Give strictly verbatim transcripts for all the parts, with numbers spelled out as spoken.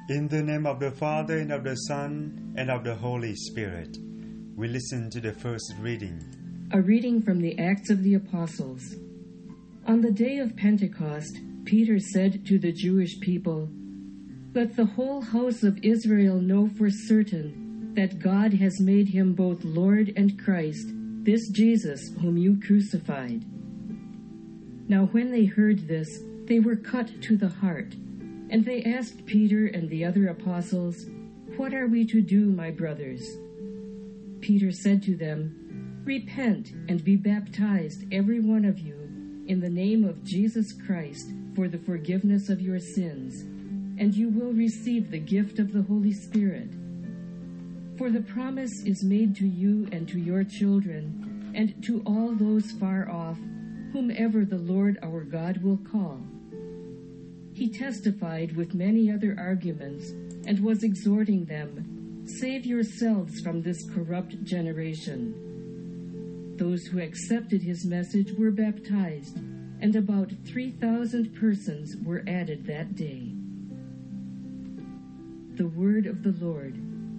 In the name of the Father, and of the Son, and of the Holy Spirit. We listen to the first reading. A reading from the Acts of the Apostles. On the day of Pentecost, Peter said to the Jewish people, "Let the whole house of Israel know for certain that God has made him both Lord and Christ, this Jesus whom you crucified." Now when they heard this, they were cut to the heart, and they asked Peter and the other apostles, "What are we to do, my brothers?" Peter said to them, "Repent and be baptized, every one of you, in the name of Jesus Christ for the forgiveness of your sins, and you will receive the gift of the Holy Spirit. For the promise is made to you and to your children, and to all those far off, whomever the Lord our God will call." He testified with many other arguments and was exhorting them, "Save yourselves from this corrupt generation." Those who accepted his message were baptized, and about three thousand persons were added that day. The word of the Lord.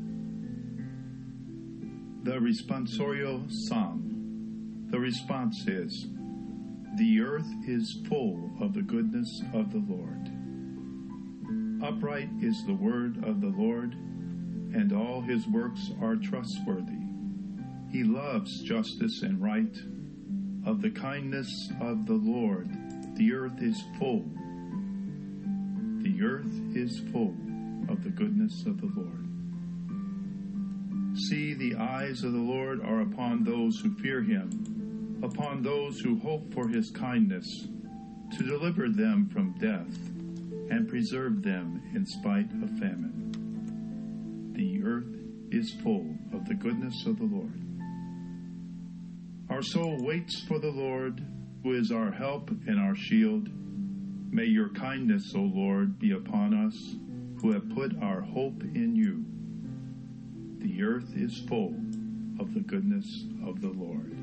The responsorial psalm. The response is, "The earth is full of the goodness of the Lord. Upright is the word of the Lord, and all his works are trustworthy. He loves justice and right. Of the kindness of the Lord, the earth is full. The earth is full of the goodness of the Lord. See, the eyes of the Lord are upon those who fear him, upon those who hope for his kindness, to deliver them from death and preserve them in spite of famine. The earth is full of the goodness of the Lord. Our soul waits for the Lord, who is our help and our shield. May your kindness, O Lord, be upon us, who have put our hope in you. The earth is full of the goodness of the Lord."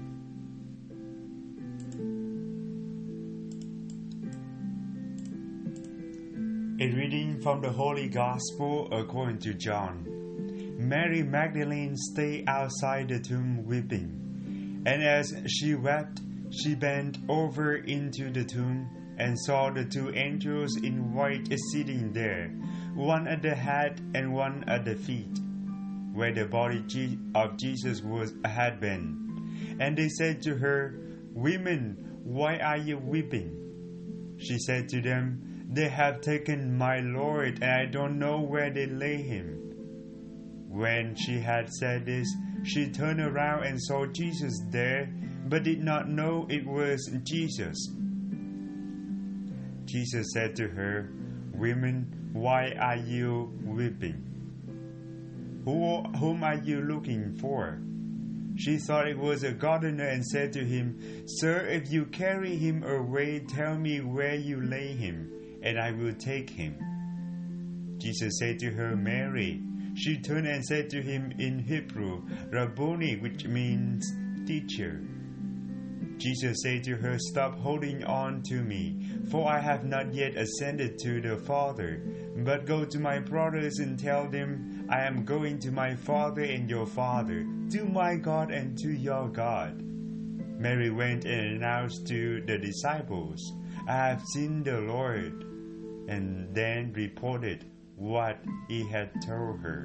A reading from the Holy Gospel according to John. Mary Magdalene stayed outside the tomb weeping. And as she wept, she bent over into the tomb and saw the two angels in white sitting there, one at the head and one at the feet, where the body of Jesus was had been. And they said to her, "Women, why are you weeping?" She said to them, "They have taken my Lord, and I don't know where they lay him." When she had said this, she turned around and saw Jesus there, but did not know it was Jesus. Jesus said to her, "Women, why are you weeping? Who, whom are you looking for?" She thought it was a gardener and said to him, "Sir, if you carry him away, tell me where you lay him, and I will take him." Jesus said to her, "Mary." She turned and said to him in Hebrew, "Rabboni," which means teacher. Jesus said to her, "Stop holding on to me, for I have not yet ascended to the Father. But go to my brothers and tell them, I am going to my Father and your Father, to my God and to your God." Mary went and announced to the disciples, "I have seen the Lord," and then reported what he had told her.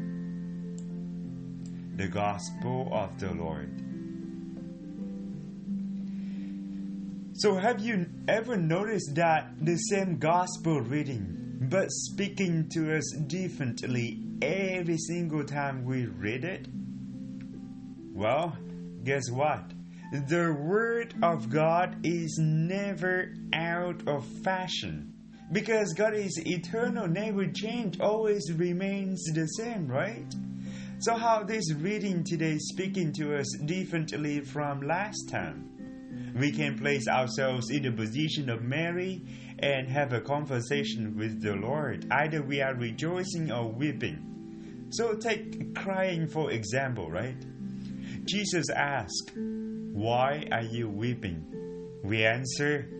The Gospel of the Lord. So have you ever noticed that the same Gospel reading, but speaking to us differently every single time we read it? Well, guess what? The Word of God is never out of fashion. Because God is eternal, never change, always remains the same, right? So how this reading today speaking to us differently from last time? We can place ourselves in the position of Mary and have a conversation with the Lord. Either we are rejoicing or weeping. So take crying for example, right? Jesus asked, "Why are you weeping?" We answer,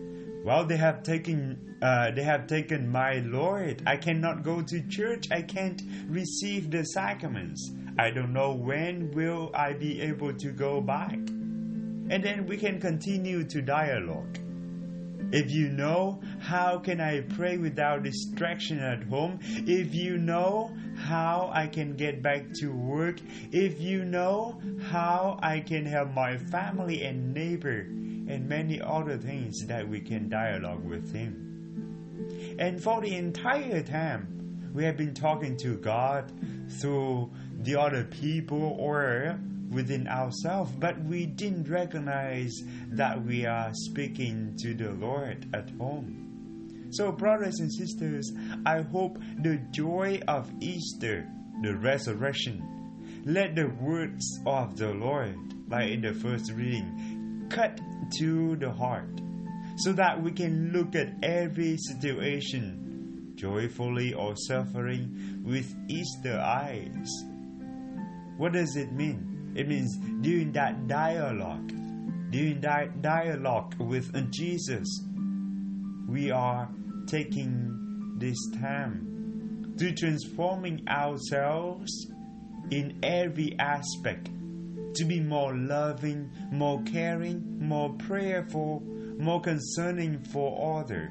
Well, they have taken uh, they have taken my Lord. I cannot go to church. I can't receive the sacraments. I don't know when will I be able to go back. And then we can continue to dialogue. If you know, how can I pray without distraction at home? If you know how I can get back to work, if you know how I can help my family and neighbor, and many other things that we can dialogue with Him. And for the entire time, we have been talking to God through the other people or within ourselves, but we didn't recognize that we are speaking to the Lord at home. So, brothers and sisters, I hope the joy of Easter, the resurrection, let the words of the Lord, like in the first reading, cut to the heart, so that we can look at every situation, joyfully or suffering, with Easter eyes. What does it mean? It means during that dialogue, during that dialogue with Jesus, we are taking this time to transforming ourselves in every aspect, to be more loving, more caring, more prayerful, more concerning for others.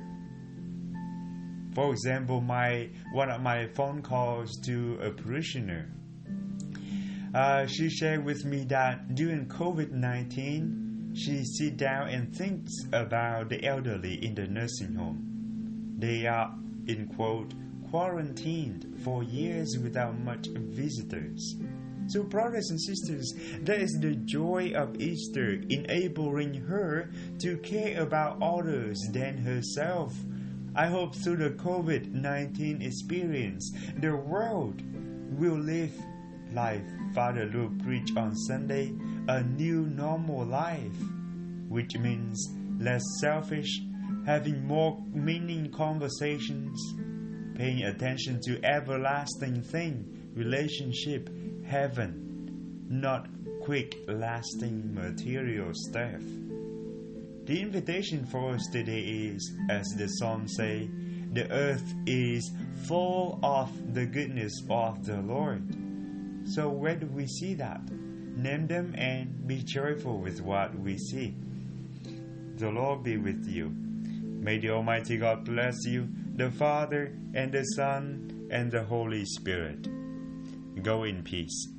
For example, my one of my phone calls to a parishioner, Uh, she shared with me that during covid nineteen, she sits down and thinks about the elderly in the nursing home. They are, in quote, quarantined for years without much visitors. So, brothers and sisters, that is the joy of Easter, enabling her to care about others than herself. I hope through the covid nineteen experience, the world will live life Father Luke preached on Sunday, a new normal life, which means less selfish, having more meaning conversations, paying attention to everlasting thing, relationship, heaven, not quick lasting material stuff. The invitation for us today is, as the psalm say, the earth is full of the goodness of the Lord. So where do we see that? Name them and be joyful with what we see. The Lord be with you. May the Almighty God bless you, the Father and the Son and the Holy Spirit. Go in peace.